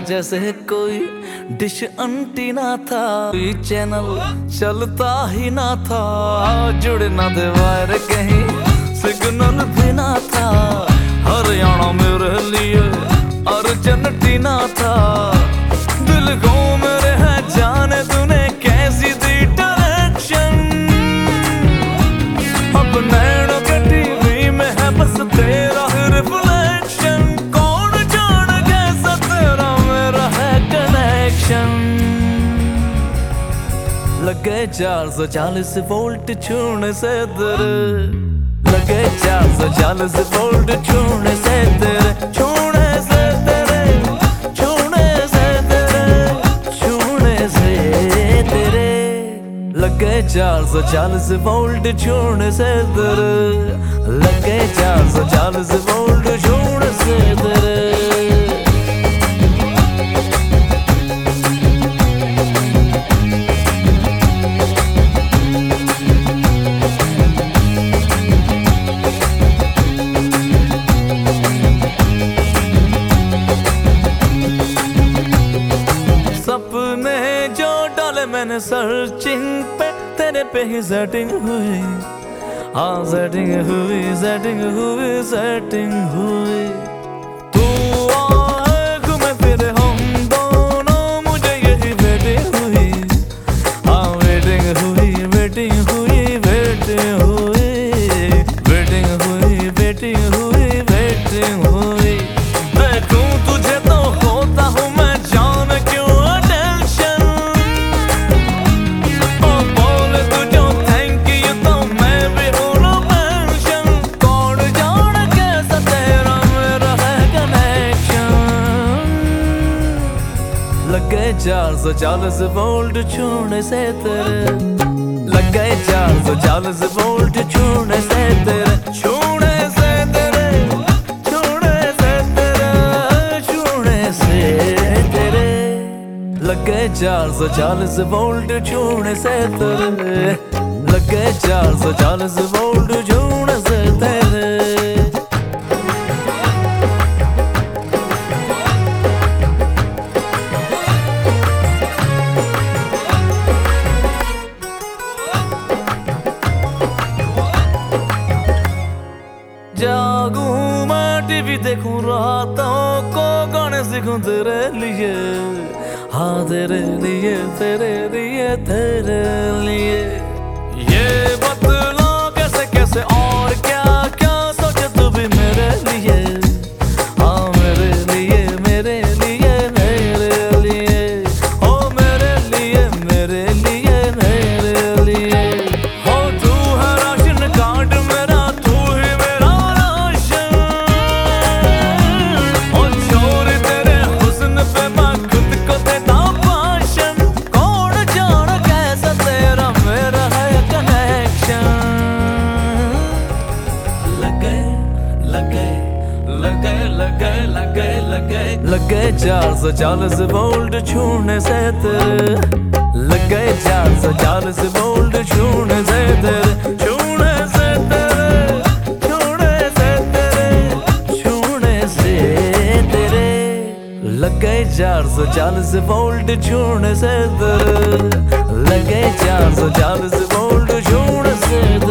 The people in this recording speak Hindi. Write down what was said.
जैसे कोई डिश अंटीना था, चैनल चलता ही ना था, जुड़ ना दे वायर कहीं सिग्नल भी ना था। हरियाणा मेरे लिए अर्जेंटीना था, दिल को मेरे है जाने तूने कैसी दी डायरेक्शन। अब नैनों के टीवी में है बस तेरा रिफ्लेक्शन, कौन जान कैसा तेरा मेरा है कनेक्शन। लगे 440 वोल्ट छूने से तेरे, लगे 440 वोल्ट छूने से तेरे, छूने से तेरे, छूने से तेरे, छूने से तेरे। लगे 440 वोल्ट छूने से तेरे, लगे 440 वोल्ट छूने से तेरे। सपने जो डाले मैंने सर्चिंग पे, तेरे पे ही सेटिंग हुई, हाँ सेटिंग हुई, सेटिंग हुई, सेटिंग हुई। तू आए घूमे फिरे हम दोनों, मुझे यही वेटिंग हुई, हाँ वेटिंग हुई, वेटिंग हुई, वेटिंग हुई, वेटिंग हुई, वेटिंग हुई, वेटिंग हुई। देखूं तुझे तो होता हूँ मैं जान क्यों टेंशन, ओ बोले तू जो थैंक यू तो मैं भी हूँ नो पेंशन। कौन जान कैसा तेरा मेरा है कनेक्शन। लगे 440 वोल्ट छूने से तेरे, लगे 440 वोल्ट छूने से तेरे, छूने से तेरे, छूने से तेरे, छूने से तेरे। लगे 440 वोल्ट छूने से तेरे, लगे 440 वोल्ट छूने से तेरे। जागूं मैं टीवी देखूं रातों को, गाने सीखूं तेरे लिए, हाँ तेरे लिए, तेरे लिए, तेरे लिए। ये बतला कैसे कैसे और क्या क्या सोचे तू भी मेरे लिए, हाँ मेरे लिए, मेरे लिए, मेरे लिए, ओ मेरे लिए, मेरे लिए, मेरे लिए। हो तू है राशन कार्ड मेरा, तू ही मेरा राशन, और छोड़ तेरे हुस्न पे मैं खुद को देता भाषण। कौन जान कैसा तेरा मेरा है कनेक्शन। लगे लगे लगे लगे लगे लगे लगे 440 वोल्ट छूने से तेरे, लगे 440 वोल्ट छूने से तेरे, छूने से तेरे, छूने से तेरे, छूने से तेरे। लगे 440 वोल्ट छूने से तेरे, लगे 440 वोल्ट छूने से तेरे।